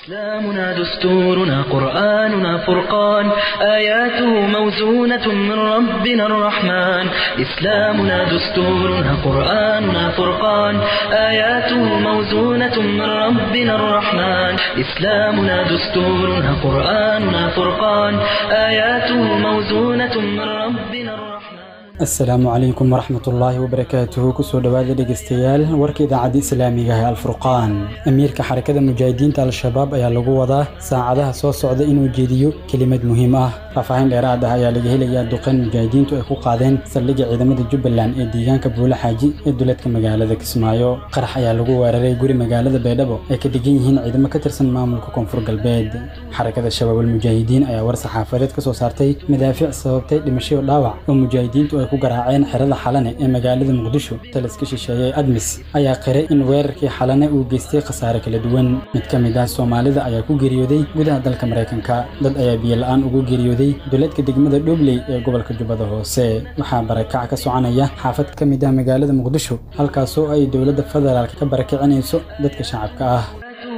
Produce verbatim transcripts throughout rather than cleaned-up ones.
إسلامنا دستورنا قرآننا فرقان آياته موزونة من ربنا الرحمن إسلامنا دستورنا قرآننا فرقان آياته موزونة من ربنا الرحمن إسلامنا دستورنا قرآننا فرقان آياته موزونة من ربنا الرحمن السلام عليكم ورحمة الله وبركاته كسو دواد دغستيال ورك idaacada islaamiga ah Al-Furqan amiirka xarakada mujaahidiinta al-shabaab ayaa lagu wadaa saacadaha soo socda inuu jeediyo kelimad muhiim ah faafahin dheeraad ah ayaa laga helayaa duqan mujaahidiintu ay ku qaadeen saldhigga ciidamada Jubbaland ee deegaanka Buula Xaaji ee dowladka magaalada Kismaayo qarax ayaa lagu weeraray guri magaalada Baydhabo ay ka dhigan yihiin ciidamo ka tirsan maamulka Koonfur Galbeed xarakada shabaab al-mujaahidiin ayaa war saxaafadeed ka soo saartay madaafiic sababtay dhimasho dhaawac oo mujaahidiintu ku garaaceen xirada xalane ee magaalada Muqdisho taliska shisheeye Admis ayaa qiray in weerarkii xalane uu geystay khasaare kala duwan mid ka mid ah Soomaalida ayaa ku geeriyooday gudaha dalka Mareykanka dad ayaa biyo la'aan ugu geeriyooday dowladka degmada Dhobley ee gobolka Jubbada Hoose waxaa barakac ka soconaya xaafad ka mid ah magaalada Muqdisho halkaas oo ay dowladda federaalka ka barakicinayso dadka shacabka ah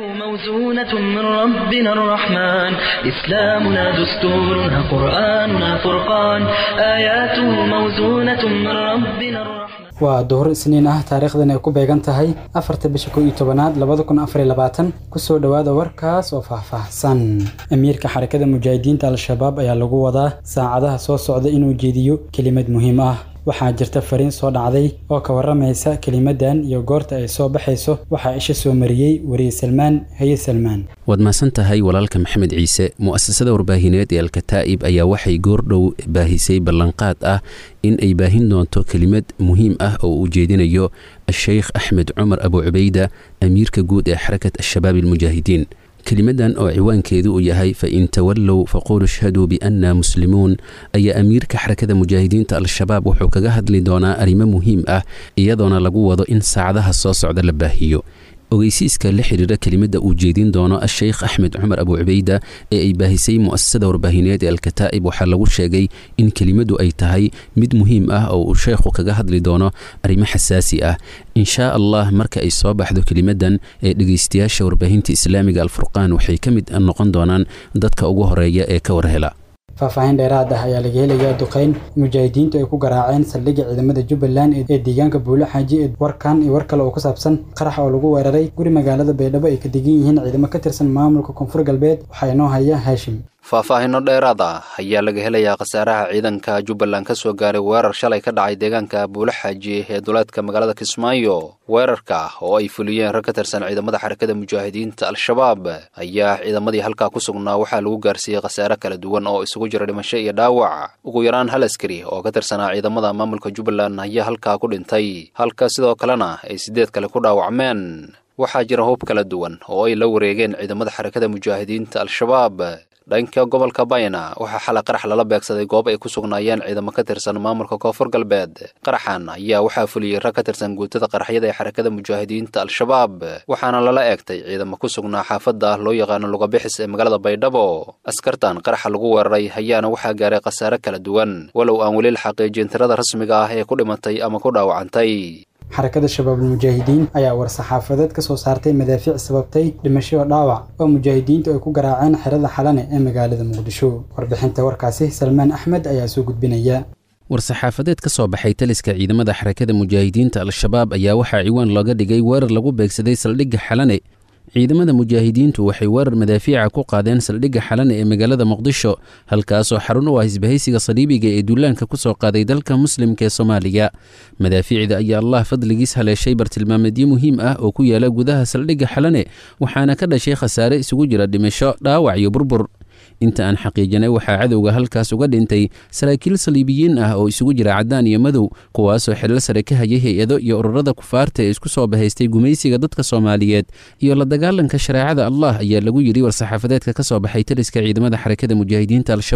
موزونة من ربنا الرحمن إسلامنا دستورنا قرآننا فرقان آياته موزونة من ربنا الرحمن waa duhur isniin ah taariikhdan ay ku beegan tahay afarta bisha koob iyo tobnaad labada kun afar iyo labaatan ku soo dhawaada warkaas oo faahfaahsan amiirka xarakada mujaahidiinta al-shabaab ayaa lagu wadaa saacadaha soo socda inuu jeediyo kelimad muhiim ah waxaa jirta fariin soo dhacday oo ka waramaysa kelimadan iyo goorta ay soo baxayso waxaa isha soo mariyay wariye Salmaan Haye Salmaan waad maasan tahay walaalka Maxamed Ciise mu'assasada warbaahineed ee Al-Kataa'ib ayaa waxay goordhow baahisay ballanqaad ah in ay baahin doonto kelimad muhiim ah oo uu jeedinayo Sheikh Ahmed Umar Abu Ubayda amiirka guud ee xarakada shabaab al-mujaahidiin كلمة أو عوان كيدو يهي فإن تولوا فقولوا اشهدوا بأننا مسلمون أي أمير كحركة مجاهدين تال الشباب وحوك جهد لدونا أريمة مهم أه إيادونا لقوة إن ساعدها الصاص عد لباهيو ogeysiiska la xiriira kelimada uu jeedin doono Sheikh Ahmed Umar Abu Ubayda ee ay baahisay mu'assasada warbaahineed ee Al-Kataa'ib waxa lagu sheegay in kelimadu ay tahay mid muhiim ah oo uu sheekhu kaga hadli doono arrimo xasaasi ah insha Allah marka ay soo baxdo kelimadan ee dhageystayaasha warbaahinta Islaamiga Al-Furqan waxay kamid noqon doonaan dadka ugu horeeya ee ka warhela faafahin dheeraad ah ayaa laga helayaa duqeyn mujaahidiintu ay ku garaaceen saldhigga ciidamada Jubbaland ee deegaanka Buula Xaaji ee warkan iyo war kale oo ku saabsan qarax oo lagu weeraray guri magaalada Baydhabo ay ka degan yihiin ciidamo ka tirsan maamulka Koonfur Galbeed waxa inoo haya Haashim faahfaahinno dheeraad ah ayaa laga helayaa khasaaraha ciidanka Jubbaland ka soo gaaray weerar shalay ka dhacay deegaanka Buula Xaaji ee dowladka magaalada Kismaayo weerarka oo ay fuliyeen rag ka tirsan ciidamada xarakada mujaahidiinta al-shabaab ayaa ciidamadii halka ku sugnaa waxa lagu gaarsiiyay khasaare kala duwan oo isugu jira dhimasho iyo dhaawac ugu yaraan hal askari oo ka tirsan ciidamada maamulka Jubbaland ayaa halka ku dhintay halka sidoo kalena ay sideed kale ku dhaawacmeen waxaa jira hub kala duwan oo ay la wareegeen ciidamada xarakada mujaahidiinta al-shabaab dhanka gobolka Bayna waxa xal qarax lala beegsaday goob ay ku sugnaayeen ciidamo ka tirsan maamulka Koonfur Galbeed qaraxan ayaa waxa fuliyay rag ka tirsan guutada qaraxyada ee xarakada mujaahidiinta al-shabaab waxaana lala eegtay ciidamo ku sugnaa xaafada loo yaqaan Lugabixis ee magaalada Baydhabo askartan qaraxa lagu weeraray ayaana waxa gaaray khasaare kala duwan walow aan wali la xaqiijin tirada rasmiga ah ee ku dhimatay ama ku dhaawacantay xarakada shabaab al-mujaahidiin ayaa war saxaafadeed ka soo saartay madaafiic sababtay dhimasho dhaawac oo mujaahidiintu ay ku garaaceen xirada xalane ee magaalada Muqdisho warbixinta warkaasi Salmaan Ahmed ayaa soo gudbinaya war saxaafadeed ka soo baxay taliska ciidamada xarakada mujaahidiinta al-shabaab ayaa waxa ciwaan looga dhigay weerar lagu beegsaday saldhigga xalane ciidamada mujaahidiintu waxay weerar madaafiica ku qaadeen saldhigga xalane ee magaalada Muqdisho halkaas oo xarun u ah isbahaysiga saliibiga ee duulaanka ku soo qaaday dalka muslimka ee Soomaaliya madaafiicda ayaa Allah fadligiis haleeshay bartilmaameedyo muhiim ah oo ku yaala gudaha saldhigga xalane waxaana ka dhashay khasaare isugu jira dhimasho dhaawac iyo burbur inta aan xaqiijinay waxa cadowga halkaas uga dhintay saraakiil saliibiyiin ah oo isugu jira cadaan iyo madow kuwaas oo xilal sare ka hayay hay'ado iyo ururada kufaarta ee isku soo bahaystay gumaysiga dadka Soomaaliyeed iyo la dagaalanka shariicada Allah ayaa lagu yiri war saxaafadeedka ka soo baxay taliska ciidamada xarakada mujaahidiinta al-shabaab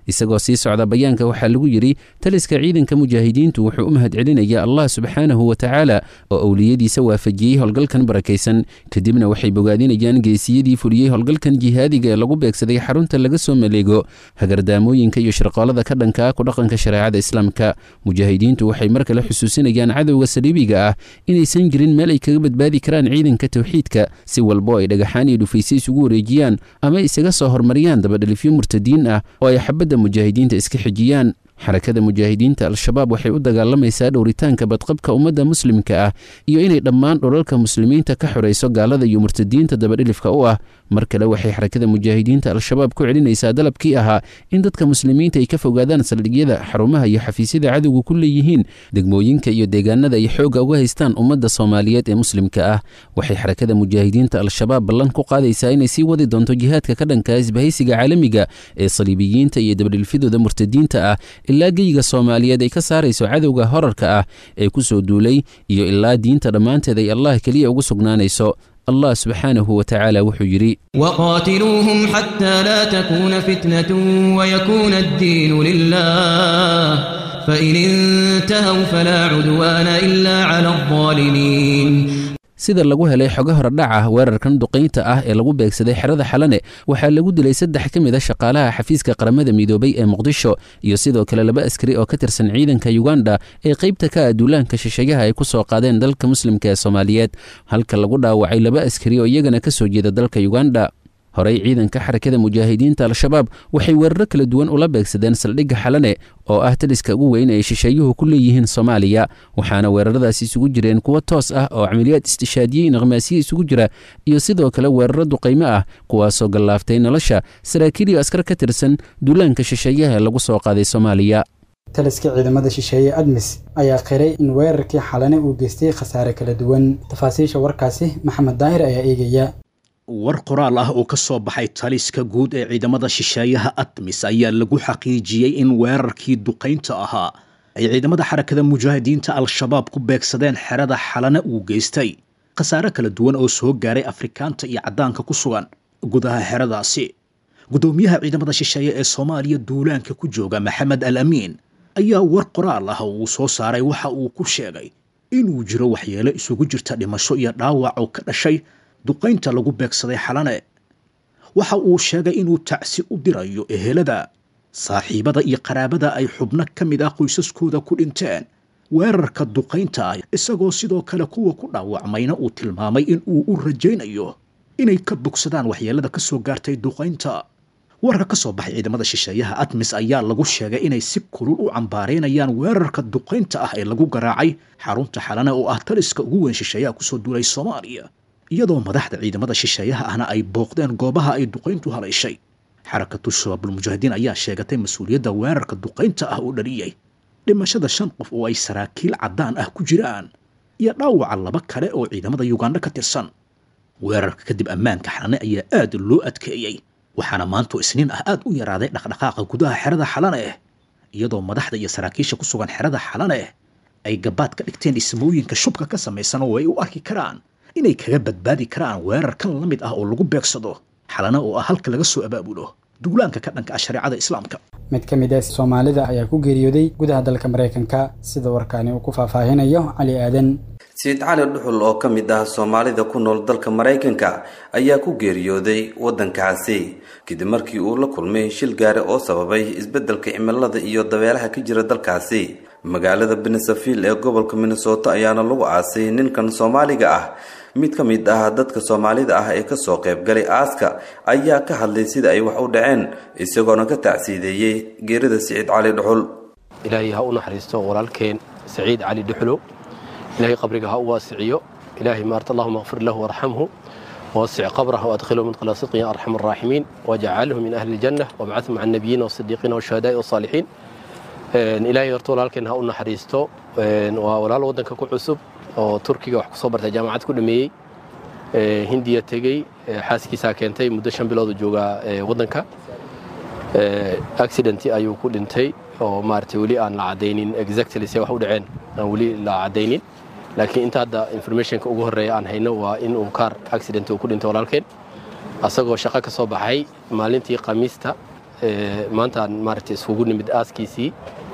isagoo sii socda bayaanka waxaa lagu yidhi taliska ciidanka mujaahidiintu wuxuu u mahadcelinayaa allah subxaanahu wa tacaala oo owliyadiisa waafajiyey howlgalkan barakaysan kadibna waxay bogaadinayaan geesiyadii fuliyey howlgalkan jihaadiga ee lagu beegsaday xarunta laga soo maleego hagardaamooyinka iyo shirqoolada ka dhanka ah ku dhaqanka shareecada islaamka mujaahidiintu waxay mar kale xusuusinayaan cadowga saliibiga ah inaysan jirin meel ay kaga badbaadi karaan ciidanka tawxiidka si walbo ay dhagaxaan iyo dhufayse isugu wareejiyaan ama isaga soo hormariyaan dabadhalifyo murtadiin ah oo ay xabadda mujaahidiinta iska xijiyaan xarakada mujaahidiinta al-shabaab waxay u dagaalamaysaa dhowritaanka badqabka ummadda muslimka ah iyo inay dhammaan dhulalka muslimiinta ka xorayso gaalada iyo murtadiinta dabadhilifka u ah mar kale waxay xarakada mujaahidiinta al-shabaab ku celinaysaa dalabkii ahaa in dadka muslimiinta ay ka fogaadaan saldhigyada xarumaha iyo xafiisyada cadowga ku leeyihiin degmooyinka iyo deegaanada ay xoogga uga haystaan ummadda soomaaliyeed ee muslimka ah waxay xarakada mujaahidiinta al-shabaab ballan ku qaadaysaa inay sii wadi doonto jihaadka ka dhanka isbahaysiga caalamiga ee saliibiyiinta iyo dabadhilfidooda murtadiinta ah ilaa geyga soomaaliyeed ay ka saarayso cadowga horarka ah ee ku soo duulay iyo ilaa diinta dhammaanteed ay allah keliya ugu sugnaanayso الله سبحانه وتعالى وحجري وقاتلوهم حتى لا تكون فتنة ويكون الدين لله فإن انتهوا فلا عدوان إلا على الظالمين sida lagu helay xogo horadhaca weerarkan duqeynta ah ee lagu beegsaday xerada xalane waxaa lagu dilay saddex ka mid ah shaqaalaha xafiiska qaramada midoobay ee muqdisho iyo sidoo kale laba askari oo ka tirsan ciidanka Uganda ee qaybta ka ah duulaanka shisheeyaha ay ku soo qaadeen dalka muslimka ee Soomaaliyeed halka lagu dhaawacay laba askari oo iyagana ka soo jeeda dalka Uganda horey ciidanka xarakada mujaahidiinta al-shabaab waxay weeraro kala duwan ula beegsadeen saldhigga xalane oo ah taliska ugu weyn ee shisheeyuhu ku leeyihiin Soomaaliya waxaana weeraradaasi isugu jireen kuwa toos ah oo amaliyad istishaadiye naqmaasiye isugu jira iyo sidoo kale weeraro duqeymo ah kuwaasoo galaaftay nolosha saraakiil iyo askar ka tirsan duulaanka shisheeyaha lagu soo qaaday Soomaaliya taliska ciidamada shisheeye admis ayaa qiray in weerarkii xalane uu geystay khasaare kala duwan tafaasiisha warkaasi maxamed daahir ayaa eegaya war qoraal ah oo ka soo baxay taliska guud ee ciidamada shisheeyaha admis ayaa lagu xaqiijiyey in weerarkii duqeynta ahaa ay ciidamada xarakada mujaahidiinta al-shabaab ku beegsadeen xerada xalana uu geystay khasaare kala duwan oo soo gaaray afrikaanta iyo caddaanka ku sugan gudaha xeradaasi gudoomiyaha ciidamada shisheeye ee Soomaaliya duulaanka ku jooga Maxamed Al-Amiin ayaa war qoraal ah uu soo saaray waxa uu ku sheegay inuu jiro waxyeelo isugu jirta dhimasho iyo dhaawac oo ka dhashay duqeynta lagu beegsaday xalane waxa uu sheegay inuu tacsi u dirayo ehelada saaxiibada iyo qaraabada ay xubno ka mid ah qoysaskooda ku dhinteen weerarka duqeynta ah isagoo sidoo kale kuwa ku dhaawacmayna uu tilmaamay in uu u rajaynayo inay ka bogsadaan waxyeelada ka soo gaartay duqeynta warka ka soo baxay ciidamada shisheeyaha admis ayaa lagu sheegay inay si kulul u cambaareynayaan weerarka duqeynta ah ee lagu garaacay xarunta xalane oo ah taliska ugu weyn shisheeyaha ku soo duulay Soomaaliya iyadoo madaxda ciidamada shisheeyaha ahna ay booqdeen goobaha ay duqeyntu haleeshay xarakatu shabaabul mujaahidiin ayaa sheegatay mas'uuliyadda weerarka duqeynta ah oo dhaliyay dhimashada shan qof oo ay saraakiil caddaan ah ku jiraan iyo dhaawaca laba kale oo ciidamada Uganda ka tirsan weerarka kadib ammaanka xalane ayaa aad loo adkeeyey waxaana maanta isniin ah aad u yaraaday dhaqdhaqaaqa gudaha xerada xalane iyadoo madaxda iyo saraakiisha ku sugan xerada xalane ay gabaad ka dhigteen dhismooyinka shubka ka samaysan oo ay u arki karaan inay kaga badbaadi karaan weerar kan la mid ah oo lagu beegsado xalana oo ah halka laga soo abaabulo duulaanka ka dhanka ah shariicada islaamka mid ka mid ah Soomaalida ayaa ku geeriyooday gudaha dalka Mareykanka sida warkaani uu ku faahfaahinayo Cali Aadan Sayid Cali Dhuxul oo ka mid ah Soomaalida ku nool dalka Mareykanka ayaa ku geeriyooday wadankaasi kadib markii uu la kulmay shil gaari oo sababay isbeddelka cimilada iyo dabeelaha ka jira dalkaasi magaalada Benesfield ee gobolka Minnesota ayaana lagu aasay ninkan Soomaaliga ah mid ka mid ah dadka Soomaalida ah ee ka soo qayb galay aaska ayaa ka hadlay sida ay wax u dhaceen isagoona ka tacsiideeyay geerida Sayid Cali Dhuxul ilaahay ha u naxariisto walaalkeen Sayid Cali Dhuxul ilaahay qabriga ha u waasiyo ilaahay maarta Allahumma ighfir lahu warhamhu ووسع قبره وادخله من قلة صدق يا ارحم الراحمين واجعله من اهل الجنه وابعثه مع النبيين والصديقين والشهداء والصالحين ilaahay horta walaalkeen ha u naxariisto waa walaal wadanka ku cusub oo Turkiga wax ku soo bartay jaamacad ku dhameeyay Hindiya tagay xaaskiisa keentay muddo shan bilood jooga wadanka accident ayuu ku dhintay oo maartay wali aan la cadeynin exactly say wax u dhaceen aan wali la cadeynin laakiin inta hadda informationka ugu horeeya aan hayno waa in uu car accident uu ku dhintay walaalkeen asagoo shaqo ka soo baxay maalintii Khamiista maantaan maaragtay isugu nimid aaskiisii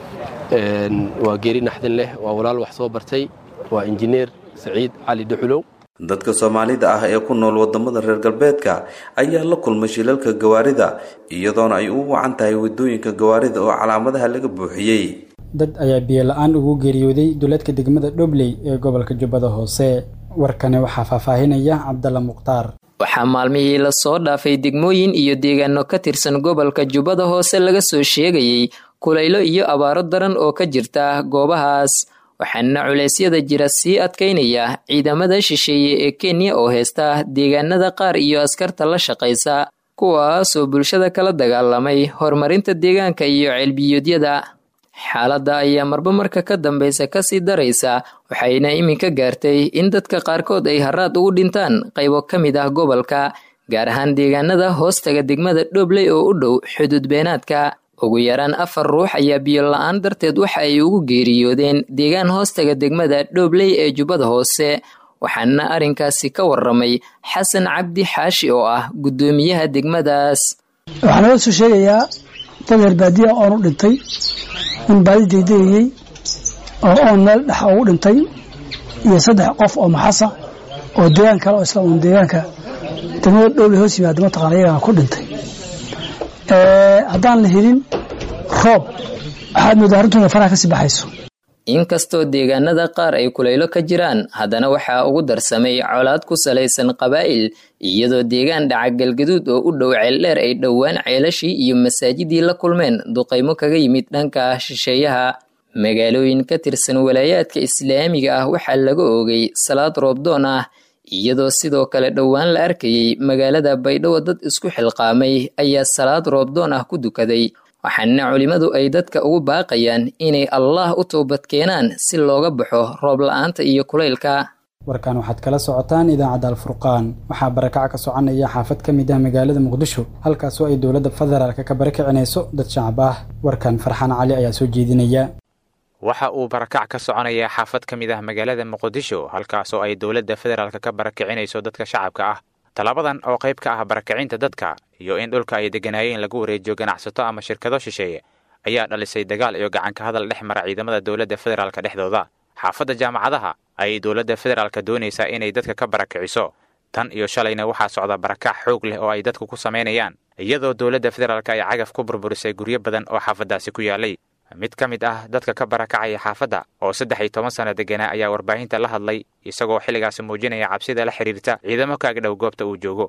waa geeri naxdin leh waa walaal wax soo bartay waa injineer Saciid Cali Dhuxulow. dadka Soomaalida ah ee ku nool wadamada reer galbeedka ayaa la kulmay shilalka gawaarida iyadoona ay u wacan tahay wadooyinka gawaarida oo calaamadaha laga buuxiyay. dad ayaa biyo la'aan ugu geeriyooday duleedka degmada Dhobley ee gobolka Jubbada Hoose. warkani waxaa faahfaahinaya Cabdalla Muqtaar. waxaa maalmihii la soo dhaafay degmooyin iyo deegaano ka tirsan gobolka Jubbada Hoose laga soo sheegayay kulaylo iyo abaaro daran oo ka jirta goobahaas. waxaana culeysyada jira sii adkaynaya ciidamada shisheeye ee Kenya oo heesta deegaanada qaar iyo askarta la shaqaysa kuwaasoo bulshada kala dagaalamay horumarinta deegaanka iyo ceelbiyoodyada. xaaladda ayaa marba marka ka dambeysa kasii daraysa waxayna iminka gaartay in dadka qaarkood ay haraad ugu dhintaan qaybo ka mid ah gobolka gaar ahaan deegaanada hoostaga degmada Dhobley oo u dhow xuduud beenaadka. ugu yaraan afar ruux ayaa biyo la'aan darteed waxa ay ugu geeriyoodeen deegaan hoostaga degmada Dhobley ee Jubbada Hoose. waxaana arrinkaasi ka warramay Xasan Cabdi Xaashi oo ah gudoomiyaha degmadaas. waxaan la soo sheegayaa dad baadiya oo u dhintay in baadi deedeeyay oo oo meel dhax ugu dhintay iyo saddex qof oo maxasa oo deegaan kale oo isla un deegaanka degmada Dhobley hoos yimaada mataqaanaya ku dhintay. ee haddaan la helin roob waxaad mudaarintu faraha ka sii baxayso. inkastoo deegaanada qaar ay kulaylo ka jiraan haddana waxaa ugu darsamay colaad ku salaysan qabaa'il iyadoo deegaan dhaca galgaduud oo u dhow ceeldheer ay dhowaan ceelashii iyo masaajidii la kulmeen duqaymo kaga yimid dhanka shisheeyaha. magaalooyin ka tirsan walaayaadka islaamiga ah waxaa laga oogay salaad roobdoon ah iyadoo sidoo kale dhowaan la arkayay magaalada Baydhabo dad isku xilqaamay ayaa salaad roobdoon ah ku dukaday. waxaana culimadu ay dadka ugu baaqayaan inay Allah u toobad keenaan si looga baxo roob la'aanta iyo kulaylka. warkan waxaad kala socotaan idaacada Al-Furqaan. waxaa barakac ka soconaya xaafad ka mid ah magaalada Muqdisho halkaas oo ay dowladda federaalka ka barakacinayso dad shacab ah. warkan Farxaan Cali ayaa soo jeedinaya. waxa uu barakac ka soconaya xaafad ka mid ah magaalada Muqdisho halkaas oo ay dowladda federaalka ka barakacinayso dadka shacabka ah. talabadan oo qayb ka ah barakacinta dadka iyo in dhulka ay deganayeen lagu wareejiyo ganacsato ama shirkado shisheeye ayaa dhalisay dagaal iyo gacan ka hadal dhex mara ciidamada dowladda federaalka dhexdooda. xaafadda jaamacadaha ay dowladda federaalka doonaysaa inay dadka ka barakiciso tan iyo shalayna waxaa socda barakac xoog leh oo ay dadku ku sameynayaan iyadoo dowladda federaalka ay cagaf ku burburisay guryo badan oo xaafadaasi ku yaalay. mid ka mid ah dadka ka barakacaya xaafadda oo saddex iyo toban sano deganaa ayaa warbaahinta la hadlay isagoo xilligaasi muujinaya cabsida la xiriirta ciidamo ka agdhow goobta uu joogo.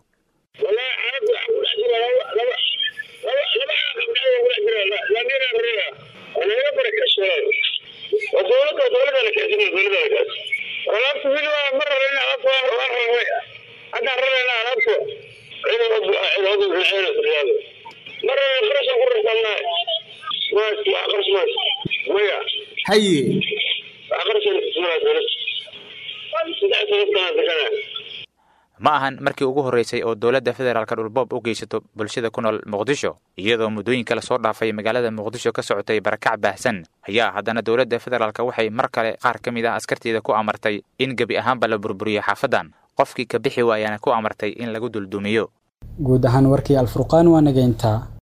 haye ma ahan markii ugu horeysay oo dowladda federaalka dhulboob u geysato bulshada ku nool Muqdisho iyadoo muddooyinka la soo dhaafay magaalada Muqdisho ka socotay barakac baahsan ayaa haddana dowladda federaalka waxay mar kale qaar ka mid ah askarteeda ku amartay in gabi ahaanba la burburiyo xaafadan qofkii ka bixi waayana ku amartay in lagu duldumiyo. guud ahaan warkii Al-Furqaan waa nageynta.